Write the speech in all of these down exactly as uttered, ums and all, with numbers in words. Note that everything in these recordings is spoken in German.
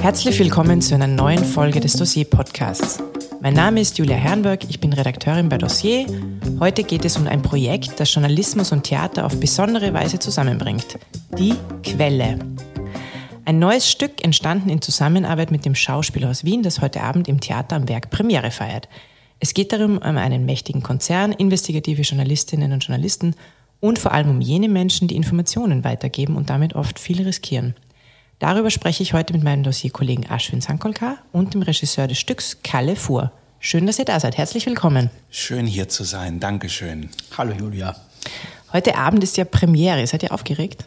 Herzlich willkommen zu einer neuen Folge des Dossier-Podcasts. Mein Name ist Julia Herrenberg, ich bin Redakteurin bei Dossier. Heute geht es um ein Projekt, das Journalismus und Theater auf besondere Weise zusammenbringt. Die Quelle. Ein neues Stück, entstanden in Zusammenarbeit mit dem Schauspielhaus Wien, das heute Abend im Theater am Werk Premiere feiert. Es geht darum, um einen mächtigen Konzern, investigative Journalistinnen und Journalisten und vor allem um jene Menschen, die Informationen weitergeben und damit oft viel riskieren. Darüber spreche ich heute mit meinem Dossierkollegen Ashwin Sankolkar und dem Regisseur des Stücks, Kalle Fuhr. Schön, dass ihr da seid. Herzlich willkommen. Schön hier zu sein. Dankeschön. Hallo Julia. Heute Abend ist ja Premiere. Seid ihr aufgeregt?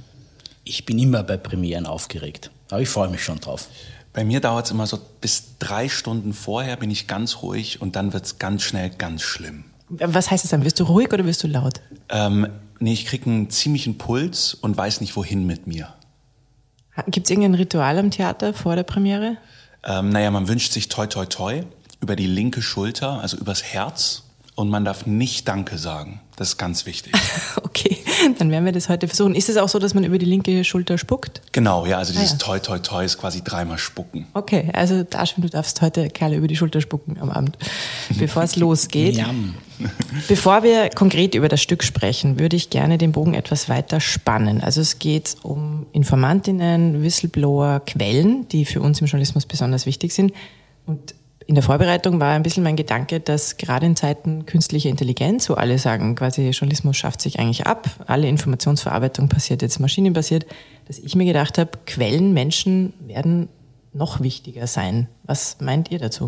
Ich bin immer bei Premieren aufgeregt, aber ich freue mich schon drauf. Bei mir dauert es immer so bis drei Stunden vorher bin ich ganz ruhig und dann wird es ganz schnell ganz schlimm. Was heißt das dann? Wirst du ruhig oder wirst du laut? Ähm, nee, ich kriege einen ziemlichen Puls und weiß nicht, wohin mit mir. Gibt es irgendein Ritual am Theater vor der Premiere? Ähm, naja, man wünscht sich toi toi toi über die linke Schulter, also übers Herz. Und man darf nicht Danke sagen. Das ist ganz wichtig. Okay, dann werden wir das heute versuchen. Ist es auch so, dass man über die linke Schulter spuckt? Genau, ja, also dieses ah, ja. toi toi toi ist quasi dreimal spucken. Okay, also Darschwin, du darfst heute Kerle über die Schulter spucken am Abend, bevor es losgeht. Jam. Bevor wir konkret über das Stück sprechen, würde ich gerne den Bogen etwas weiter spannen. Also es geht um Informantinnen, Whistleblower, Quellen, die für uns im Journalismus besonders wichtig sind. Und in der Vorbereitung war ein bisschen mein Gedanke, dass gerade in Zeiten künstlicher Intelligenz, wo alle sagen, quasi Journalismus schafft sich eigentlich ab, alle Informationsverarbeitung passiert jetzt maschinenbasiert, dass ich mir gedacht habe, Quellen, Menschen werden noch wichtiger sein. Was meint ihr dazu?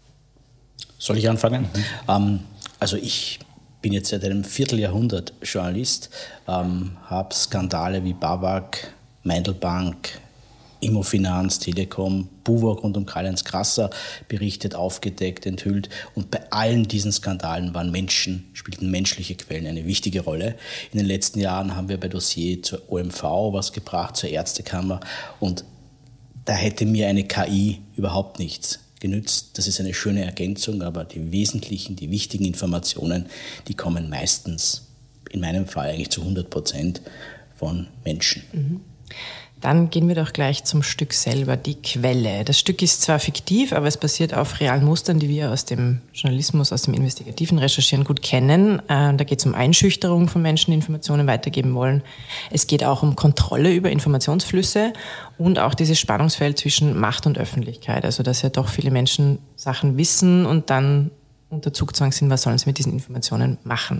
Soll ich anfangen? Mhm. Ähm, also ich bin jetzt seit einem Vierteljahrhundert Journalist, ähm, habe Skandale wie BAWAG, Meindelbank, Immofinanz, Telekom, Buwog rund um Karl-Heinz Krasser berichtet, aufgedeckt, enthüllt. Und bei allen diesen Skandalen waren Menschen, spielten menschliche Quellen eine wichtige Rolle. In den letzten Jahren haben wir bei Dossier zur O M V was gebracht, zur Ärztekammer. Und da hätte mir eine K I überhaupt nichts genützt. Das ist eine schöne Ergänzung, aber die wesentlichen, die wichtigen Informationen, die kommen meistens, in meinem Fall eigentlich zu hundert Prozent von Menschen. Mhm. Dann gehen wir doch gleich zum Stück selber, die Quelle. Das Stück ist zwar fiktiv, aber es basiert auf realen Mustern, die wir aus dem Journalismus, aus dem investigativen Recherchieren gut kennen. Da geht es um Einschüchterung von Menschen, die Informationen weitergeben wollen. Es geht auch um Kontrolle über Informationsflüsse und auch dieses Spannungsfeld zwischen Macht und Öffentlichkeit. Also dass ja doch viele Menschen Sachen wissen und dann unter Zugzwang sind, was sollen sie mit diesen Informationen machen.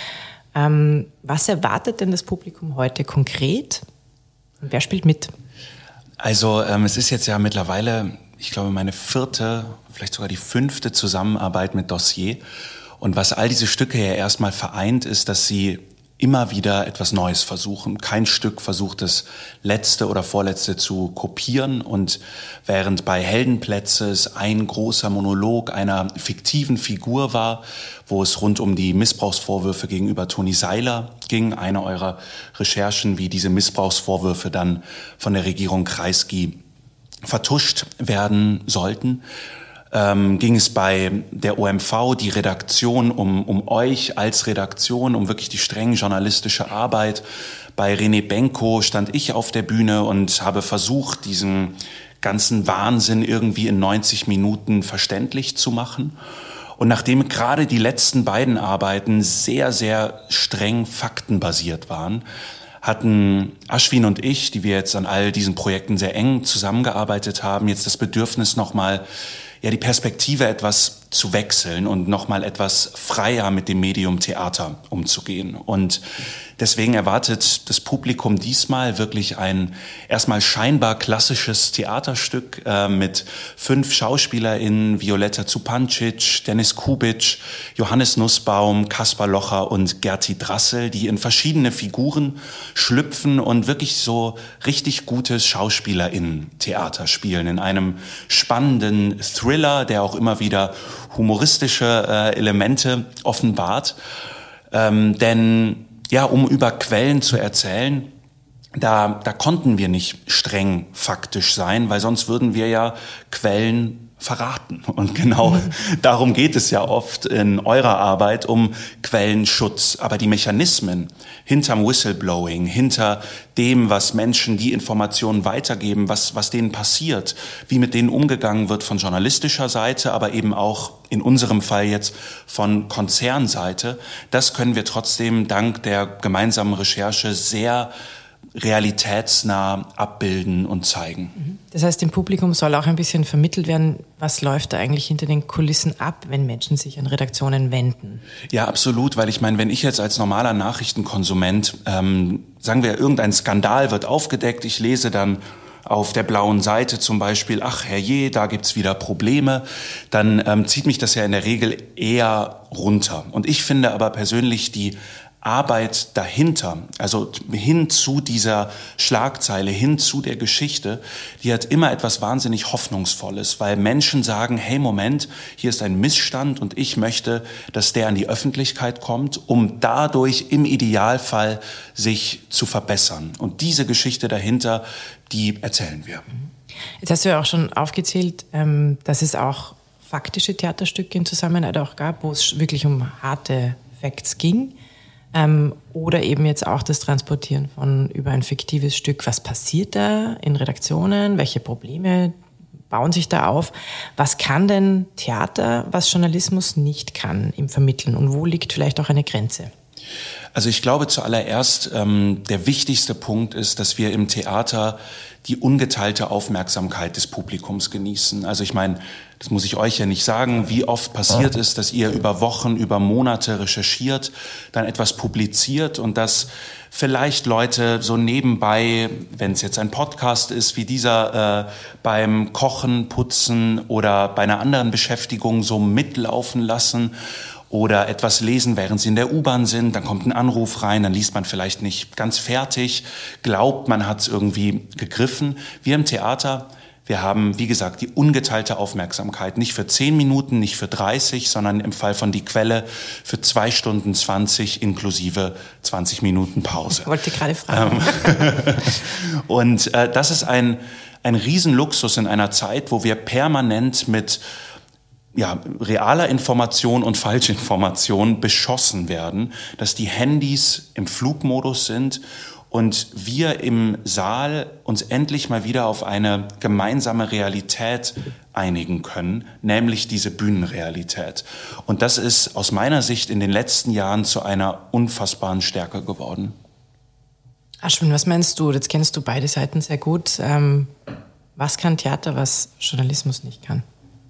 Ähm, was erwartet denn das Publikum heute konkret? Und wer spielt mit? Also ähm, es ist jetzt ja mittlerweile, ich glaube, meine vierte, vielleicht sogar die fünfte Zusammenarbeit mit Dossier. Und was all diese Stücke ja erstmal vereint, ist, dass sie immer wieder etwas Neues versuchen. Kein Stück versucht das letzte oder vorletzte zu kopieren. Und während bei Heldenplätze es ein großer Monolog einer fiktiven Figur war, wo es rund um die Missbrauchsvorwürfe gegenüber Toni Seiler ging, eine eurer Recherchen, wie diese Missbrauchsvorwürfe dann von der Regierung Kreisky vertuscht werden sollten, Ähm, ging es bei der O M V, die Redaktion, um, um euch als Redaktion, um wirklich die streng journalistische Arbeit. Bei René Benko stand ich auf der Bühne und habe versucht, diesen ganzen Wahnsinn irgendwie in neunzig Minuten verständlich zu machen. Und nachdem gerade die letzten beiden Arbeiten sehr, sehr streng faktenbasiert waren, hatten Ashwin und ich, die wir jetzt an all diesen Projekten sehr eng zusammengearbeitet haben, jetzt das Bedürfnis nochmal, ja, die Perspektive etwas zu wechseln und nochmal etwas freier mit dem Medium Theater umzugehen. Und deswegen erwartet das Publikum diesmal wirklich ein erstmal scheinbar klassisches Theaterstück äh, mit fünf SchauspielerInnen, Violetta Zupancic, Dennis Kubitsch, Johannes Nussbaum, Kaspar Locher und Gerti Drassel, die in verschiedene Figuren schlüpfen und wirklich so richtig gutes SchauspielerInnen-Theater spielen. In einem spannenden Thriller, der auch immer wieder humoristische äh, Elemente offenbart. Ähm, denn ja, um über Quellen zu erzählen, da, da konnten wir nicht streng faktisch sein, weil sonst würden wir ja Quellen verraten. Und genau darum geht es ja oft in eurer Arbeit, um Quellenschutz. Aber die Mechanismen hinterm Whistleblowing, hinter dem, was Menschen die Informationen weitergeben, was, was denen passiert, wie mit denen umgegangen wird von journalistischer Seite, aber eben auch in unserem Fall jetzt von Konzernseite, das können wir trotzdem dank der gemeinsamen Recherche sehr realitätsnah abbilden und zeigen. Das heißt, dem Publikum soll auch ein bisschen vermittelt werden, was läuft da eigentlich hinter den Kulissen ab, wenn Menschen sich an Redaktionen wenden? Ja, absolut, weil ich meine, wenn ich jetzt als normaler Nachrichtenkonsument, ähm, sagen wir, irgendein Skandal wird aufgedeckt, ich lese dann auf der blauen Seite zum Beispiel, ach herrje, da gibt's wieder Probleme, dann ähm, zieht mich das ja in der Regel eher runter. Und ich finde aber persönlich die Arbeit dahinter, also hin zu dieser Schlagzeile, hin zu der Geschichte, die hat immer etwas wahnsinnig Hoffnungsvolles, weil Menschen sagen, hey Moment, hier ist ein Missstand und ich möchte, dass der an die Öffentlichkeit kommt, um dadurch im Idealfall sich zu verbessern. Und diese Geschichte dahinter, die erzählen wir. Jetzt hast du ja auch schon aufgezählt, dass es auch faktische Theaterstücke in Zusammenarbeit auch gab, wo es wirklich um harte Facts ging. Ähm, oder eben jetzt auch das Transportieren von über ein fiktives Stück. Was passiert da in Redaktionen? Welche Probleme bauen sich da auf? Was kann denn Theater, was Journalismus nicht kann im Vermitteln? Und wo liegt vielleicht auch eine Grenze? Also ich glaube zuallererst, ähm, der wichtigste Punkt ist, dass wir im Theater die ungeteilte Aufmerksamkeit des Publikums genießen. Also ich meine, das muss ich euch ja nicht sagen, wie oft passiert ist, dass ihr über Wochen, über Monate recherchiert, dann etwas publiziert und dass vielleicht Leute so nebenbei, wenn es jetzt ein Podcast ist, wie dieser, äh, beim Kochen, Putzen oder bei einer anderen Beschäftigung so mitlaufen lassen oder etwas lesen, während sie in der U-Bahn sind, dann kommt ein Anruf rein, dann liest man vielleicht nicht ganz fertig, glaubt, man hat es irgendwie gegriffen. Wir im Theater, wir haben, wie gesagt, die ungeteilte Aufmerksamkeit, nicht für zehn Minuten, nicht für dreißig, sondern im Fall von Die Quelle für zwei Stunden zwanzig inklusive zwanzig Minuten Pause. Ich wollte gerade fragen. Und äh, das ist ein, ein Riesenluxus in einer Zeit, wo wir permanent mit ja, realer Information und Falschinformation beschossen werden, dass die Handys im Flugmodus sind und wir im Saal uns endlich mal wieder auf eine gemeinsame Realität einigen können, nämlich diese Bühnenrealität. Und das ist aus meiner Sicht in den letzten Jahren zu einer unfassbaren Stärke geworden. Aschwin, was meinst du? Jetzt kennst du beide Seiten sehr gut. Ähm, was kann Theater, was Journalismus nicht kann?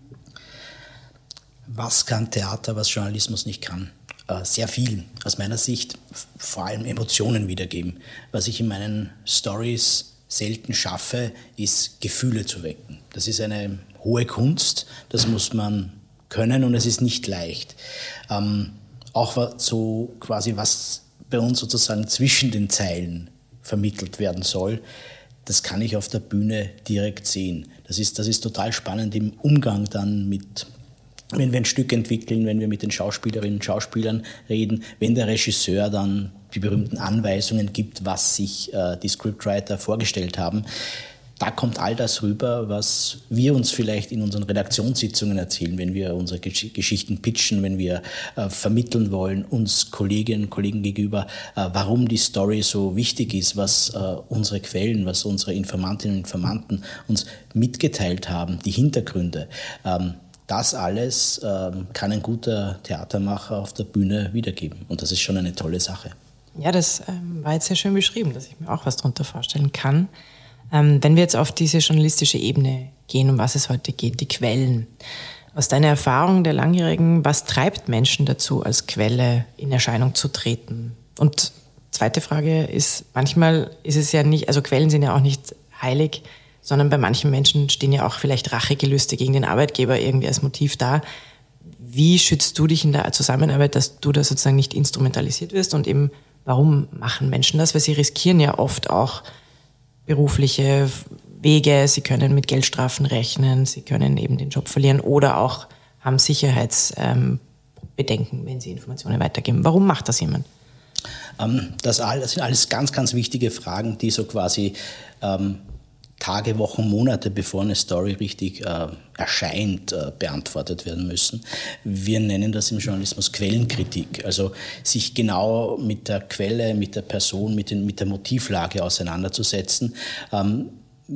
Was kann Theater, was Journalismus nicht kann? Äh, sehr viel. Aus meiner Sicht vor allem Emotionen wiedergeben. Was ich in meinen Stories selten schaffe, ist Gefühle zu wecken. Das ist eine hohe Kunst, das muss man können und es ist nicht leicht. Ähm, auch so quasi, was bei uns sozusagen zwischen den Zeilen vermittelt werden soll, das kann ich auf der Bühne direkt sehen. Das ist, das ist total spannend im Umgang dann mit, wenn wir ein Stück entwickeln, wenn wir mit den Schauspielerinnen und Schauspielern reden, wenn der Regisseur dann die berühmten Anweisungen gibt, was sich äh, die Scriptwriter vorgestellt haben. Da kommt all das rüber, was wir uns vielleicht in unseren Redaktionssitzungen erzählen, wenn wir unsere Gesch- Geschichten pitchen, wenn wir äh, vermitteln wollen, uns Kolleginnen und Kollegen gegenüber, äh, warum die Story so wichtig ist, was äh, unsere Quellen, was unsere Informantinnen und Informanten uns mitgeteilt haben, die Hintergründe. Ähm, Das alles ähm, kann ein guter Theatermacher auf der Bühne wiedergeben. Und das ist schon eine tolle Sache. Ja, das ähm, war jetzt sehr schön beschrieben, dass ich mir auch was darunter vorstellen kann. Ähm, wenn wir jetzt auf diese journalistische Ebene gehen, um was es heute geht, die Quellen. Aus deiner Erfahrung der langjährigen, was treibt Menschen dazu, als Quelle in Erscheinung zu treten? Und zweite Frage ist, manchmal ist es ja nicht, also Quellen sind ja auch nicht heilig, sondern bei manchen Menschen stehen ja auch vielleicht Rachegelüste gegen den Arbeitgeber irgendwie als Motiv da. Wie schützt du dich in der Zusammenarbeit, dass du da sozusagen nicht instrumentalisiert wirst? Und eben, warum machen Menschen das? Weil sie riskieren ja oft auch berufliche Wege, sie können mit Geldstrafen rechnen, sie können eben den Job verlieren oder auch haben Sicherheitsbedenken, wenn sie Informationen weitergeben. Warum macht das jemand? Das sind alles ganz, ganz wichtige Fragen, die so quasi ähm, Tage, Wochen, Monate, bevor eine Story richtig äh, erscheint, äh, beantwortet werden müssen. Wir nennen das im Journalismus Quellenkritik, also sich genau mit der Quelle, mit der Person, mit, den, mit der Motivlage auseinanderzusetzen. Ähm,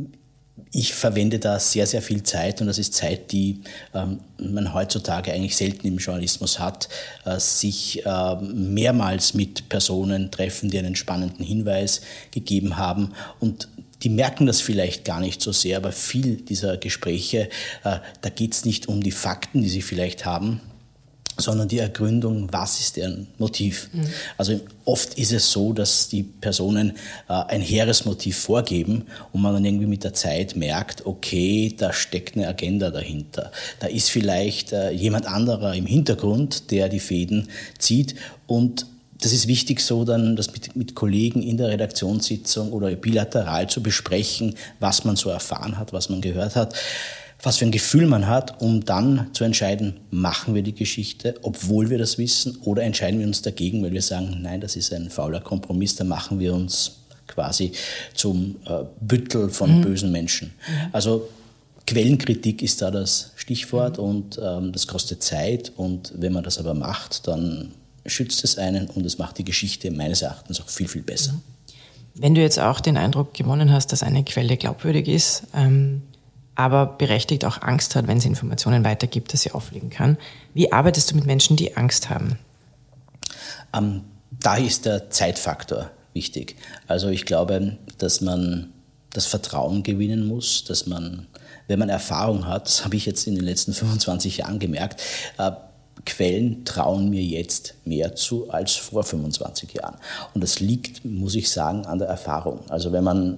Ich verwende da sehr, sehr viel Zeit und das ist Zeit, die ähm, man heutzutage eigentlich selten im Journalismus hat, äh, sich äh, mehrmals mit Personen treffen, die einen spannenden Hinweis gegeben haben und die merken das vielleicht gar nicht so sehr, aber viel dieser Gespräche, äh, da geht es nicht um die Fakten, die sie vielleicht haben, sondern die Ergründung, was ist deren Motiv. Mhm. Also oft ist es so, dass die Personen äh, ein hehres Motiv vorgeben und man dann irgendwie mit der Zeit merkt, okay, da steckt eine Agenda dahinter. Da ist vielleicht äh, jemand anderer im Hintergrund, der die Fäden zieht und das ist wichtig so dann, das mit, mit Kollegen in der Redaktionssitzung oder bilateral zu besprechen, was man so erfahren hat, was man gehört hat, was für ein Gefühl man hat, um dann zu entscheiden, machen wir die Geschichte, obwohl wir das wissen, oder entscheiden wir uns dagegen, weil wir sagen, nein, das ist ein fauler Kompromiss, da machen wir uns quasi zum äh, Büttel von mhm. bösen Menschen. Mhm. Also Quellenkritik ist da das Stichwort mhm. und ähm, das kostet Zeit und wenn man das aber macht, dann schützt es einen und es macht die Geschichte meines Erachtens auch viel, viel besser. Wenn du jetzt auch den Eindruck gewonnen hast, dass eine Quelle glaubwürdig ist, ähm, aber berechtigt auch Angst hat, wenn sie Informationen weitergibt, dass sie auflegen kann, wie arbeitest du mit Menschen, die Angst haben? Ähm, da ist der Zeitfaktor wichtig. Also ich glaube, dass man das Vertrauen gewinnen muss, dass man, wenn man Erfahrung hat, das habe ich jetzt in den letzten fünfundzwanzig Jahren gemerkt, äh, Quellen trauen mir jetzt mehr zu als vor fünfundzwanzig Jahren. Und das liegt, muss ich sagen, an der Erfahrung. Also wenn man,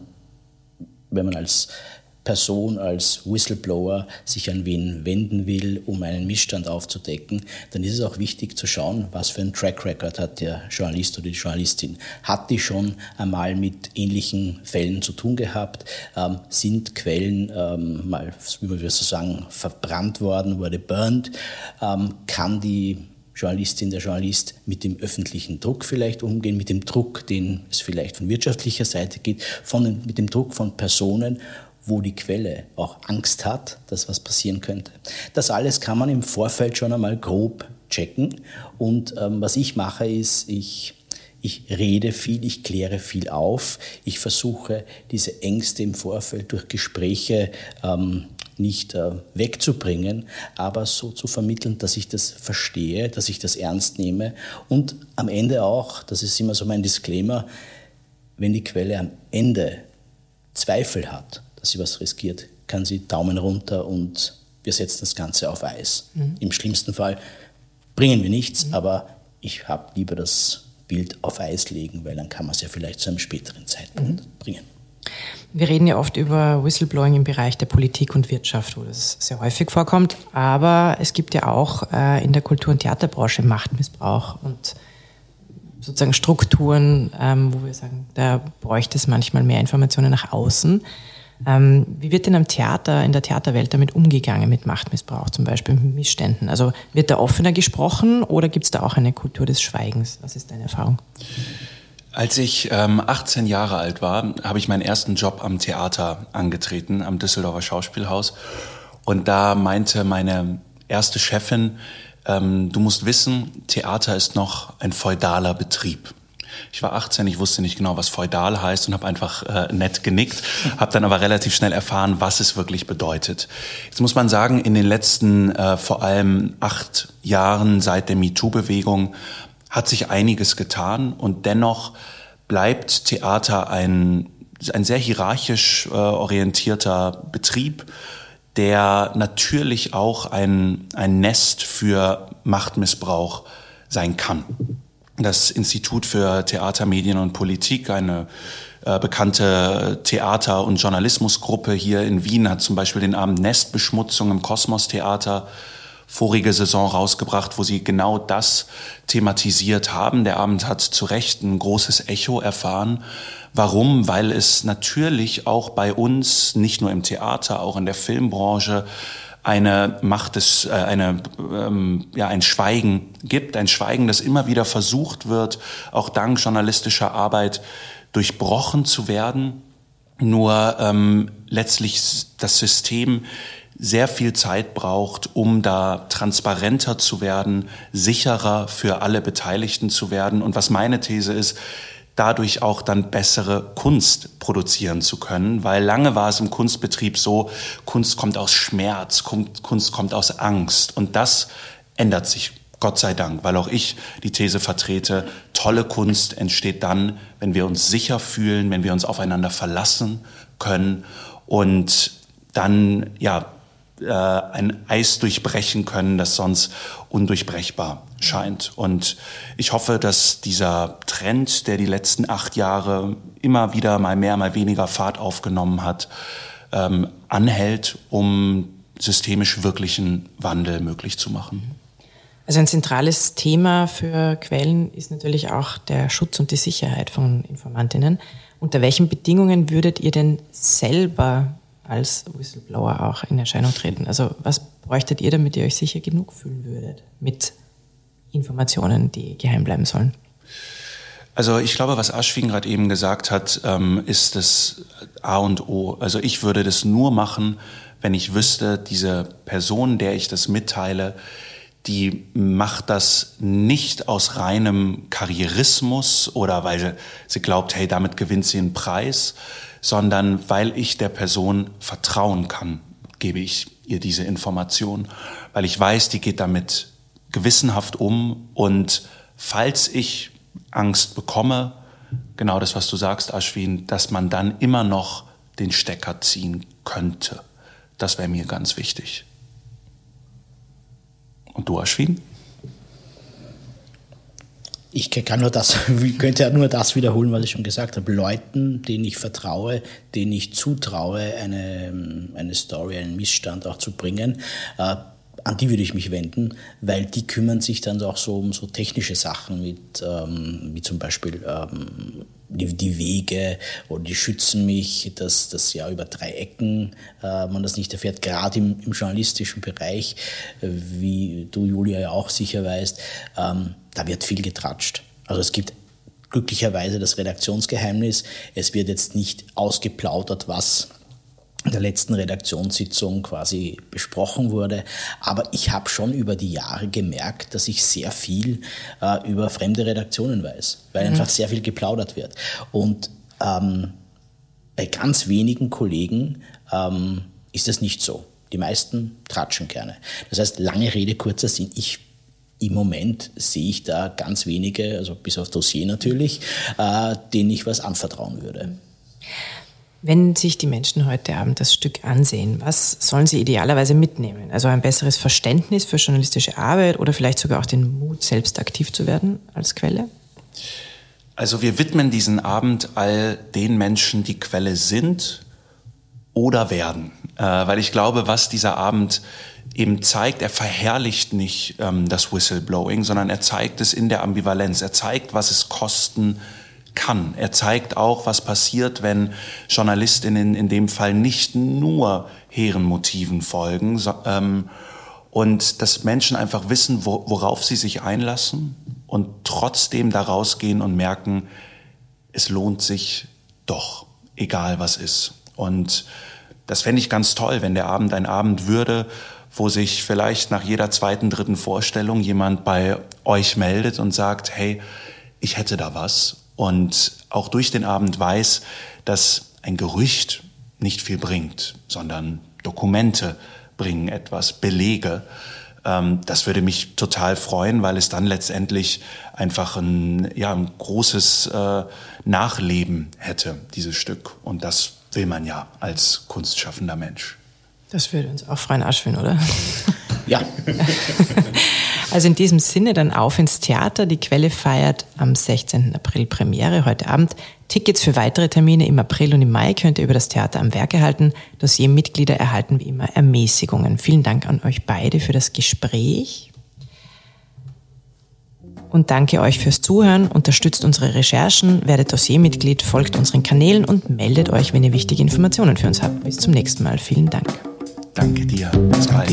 wenn man als Person, als Whistleblower sich an wen wenden will, um einen Missstand aufzudecken, dann ist es auch wichtig zu schauen, was für einen Track Record hat der Journalist oder die Journalistin. Hat die schon einmal mit ähnlichen Fällen zu tun gehabt? Ähm, sind Quellen ähm, mal, wie wir so sagen, verbrannt worden, wurde burned? Ähm, kann die Journalistin, der Journalist mit dem öffentlichen Druck vielleicht umgehen, mit dem Druck, den es vielleicht von wirtschaftlicher Seite gibt, von, mit dem Druck von Personen, wo die Quelle auch Angst hat, dass was passieren könnte. Das alles kann man im Vorfeld schon einmal grob checken. Und ähm, was ich mache, ist, ich, ich rede viel, ich kläre viel auf. Ich versuche, diese Ängste im Vorfeld durch Gespräche ähm, nicht äh, wegzubringen, aber so zu vermitteln, dass ich das verstehe, dass ich das ernst nehme. Und am Ende auch, das ist immer so mein Disclaimer, wenn die Quelle am Ende Zweifel hat, dass sie was riskiert, kann sie Daumen runter und wir setzen das Ganze auf Eis. Mhm. Im schlimmsten Fall bringen wir nichts, mhm. aber ich habe lieber das Bild auf Eis legen, weil dann kann man es ja vielleicht zu einem späteren Zeitpunkt mhm. bringen. Wir reden ja oft über Whistleblowing im Bereich der Politik und Wirtschaft, wo das sehr häufig vorkommt, aber es gibt ja auch äh, in der Kultur- und Theaterbranche Machtmissbrauch und sozusagen Strukturen, ähm, wo wir sagen, da bräuchte es manchmal mehr Informationen nach außen. Ähm, wie wird denn am Theater, in der Theaterwelt damit umgegangen, mit Machtmissbrauch, zum Beispiel mit Missständen? Also wird da offener gesprochen oder gibt es da auch eine Kultur des Schweigens? Was ist deine Erfahrung? Als ich ähm, achtzehn Jahre alt war, habe ich meinen ersten Job am Theater angetreten, am Düsseldorfer Schauspielhaus. Und da meinte meine erste Chefin, ähm, du musst wissen, Theater ist noch ein feudaler Betrieb. Ich war achtzehn, ich wusste nicht genau, was feudal heißt und habe einfach äh, nett genickt, habe dann aber relativ schnell erfahren, was es wirklich bedeutet. Jetzt muss man sagen, in den letzten äh, vor allem acht Jahren seit der MeToo-Bewegung hat sich einiges getan und dennoch bleibt Theater ein, ein sehr hierarchisch äh, orientierter Betrieb, der natürlich auch ein, ein Nest für Machtmissbrauch sein kann. Das Institut für Theater, Medien und Politik, eine äh, bekannte Theater- und Journalismusgruppe hier in Wien, hat zum Beispiel den Abend Nestbeschmutzung im Kosmos-Theater vorige Saison rausgebracht, wo sie genau das thematisiert haben. Der Abend hat zu Recht ein großes Echo erfahren. Warum? Weil es natürlich auch bei uns, nicht nur im Theater, auch in der Filmbranche, eine Macht des, äh, eine, ähm, ja, ein Schweigen gibt, ein Schweigen, das immer wieder versucht wird, auch dank journalistischer Arbeit durchbrochen zu werden. nur ähm, letztlich das System sehr viel Zeit braucht, um da transparenter zu werden, sicherer für alle Beteiligten zu werden. Und was meine These ist, dadurch auch dann bessere Kunst produzieren zu können, weil lange war es im Kunstbetrieb so, Kunst kommt aus Schmerz, Kunst kommt aus Angst, und das ändert sich, Gott sei Dank, weil auch ich die These vertrete, tolle Kunst entsteht dann, wenn wir uns sicher fühlen, wenn wir uns aufeinander verlassen können und dann ja ein Eis durchbrechen können, das sonst undurchbrechbar scheint. Und ich hoffe, dass dieser Trend, der die letzten acht Jahre immer wieder mal mehr, mal weniger Fahrt aufgenommen hat, ähm, anhält, um systemisch wirklichen Wandel möglich zu machen. Also ein zentrales Thema für Quellen ist natürlich auch der Schutz und die Sicherheit von Informantinnen. Unter welchen Bedingungen würdet ihr denn selber als Whistleblower auch in Erscheinung treten? Also was bräuchtet ihr, damit ihr euch sicher genug fühlen würdet mit Informationen, die geheim bleiben sollen? Also ich glaube, was Aschwin gerade eben gesagt hat, ist das A und O. Also ich würde das nur machen, wenn ich wüsste, diese Person, der ich das mitteile, die macht das nicht aus reinem Karrierismus oder weil sie glaubt, hey, damit gewinnt sie einen Preis, sondern weil ich der Person vertrauen kann, gebe ich ihr diese Information, weil ich weiß, die geht damit gewissenhaft um, und falls ich Angst bekomme, genau das, was du sagst, Aschwin, dass man dann immer noch den Stecker ziehen könnte. Das wäre mir ganz wichtig. Und du, Aschwin? Ich kann nur das, könnte ja nur das wiederholen, was ich schon gesagt habe. Leuten, denen ich vertraue, denen ich zutraue, eine, eine Story, einen Missstand auch zu bringen, äh, an die würde ich mich wenden, weil die kümmern sich dann auch so um so technische Sachen, mit, ähm, wie zum Beispiel ähm, die, die Wege, oder die schützen mich, dass das ja über drei Ecken äh, man das nicht erfährt, gerade im, im journalistischen Bereich, äh, wie du, Julia, ja auch sicher weißt, ähm, da wird viel getratscht. Also es gibt glücklicherweise das Redaktionsgeheimnis, es wird jetzt nicht ausgeplaudert, was in der letzten Redaktionssitzung quasi besprochen wurde. Aber ich habe schon über die Jahre gemerkt, dass ich sehr viel äh, über fremde Redaktionen weiß, weil mhm. einfach sehr viel geplaudert wird. Und ähm, bei ganz wenigen Kollegen ähm, ist das nicht so. Die meisten tratschen gerne. Das heißt, lange Rede, kurzer Sinn, ich im Moment sehe ich da ganz wenige, also bis auf Dossier natürlich, äh, denen ich was anvertrauen würde. Wenn sich die Menschen heute Abend das Stück ansehen, was sollen sie idealerweise mitnehmen? Also ein besseres Verständnis für journalistische Arbeit oder vielleicht sogar auch den Mut, selbst aktiv zu werden als Quelle? Also wir widmen diesen Abend all den Menschen, die Quelle sind oder werden. Äh, weil ich glaube, was dieser Abend eben zeigt, er verherrlicht nicht ähm, das Whistleblowing, sondern er zeigt es in der Ambivalenz. Er zeigt, was es kosten kann. Er zeigt auch, was passiert, wenn Journalistinnen in dem Fall nicht nur hehren Motiven folgen, so, ähm, und dass Menschen einfach wissen, wo, worauf sie sich einlassen und trotzdem da rausgehen und merken, es lohnt sich doch, egal was ist. Und das fände ich ganz toll, wenn der Abend ein Abend würde, wo sich vielleicht nach jeder zweiten, dritten Vorstellung jemand bei euch meldet und sagt, hey, ich hätte da was. Und auch durch den Abend weiß, dass ein Gerücht nicht viel bringt, sondern Dokumente bringen etwas, Belege. Das würde mich total freuen, weil es dann letztendlich einfach ein, ja, ein großes Nachleben hätte, dieses Stück. Und das will man ja als kunstschaffender Mensch. Das würde uns auch freuen, Aschwin, oder? Ja. Also in diesem Sinne dann auf ins Theater. Die Quelle feiert am sechzehnten April Premiere heute Abend. Tickets für weitere Termine im April und im Mai könnt ihr über das Theater am Werk erhalten. Dossiermitglieder erhalten wie immer Ermäßigungen. Vielen Dank an euch beide für das Gespräch. Und danke euch fürs Zuhören. Unterstützt unsere Recherchen, werdet Dossiermitglied, folgt unseren Kanälen und meldet euch, wenn ihr wichtige Informationen für uns habt. Bis zum nächsten Mal. Vielen Dank. Danke dir. Bis bald.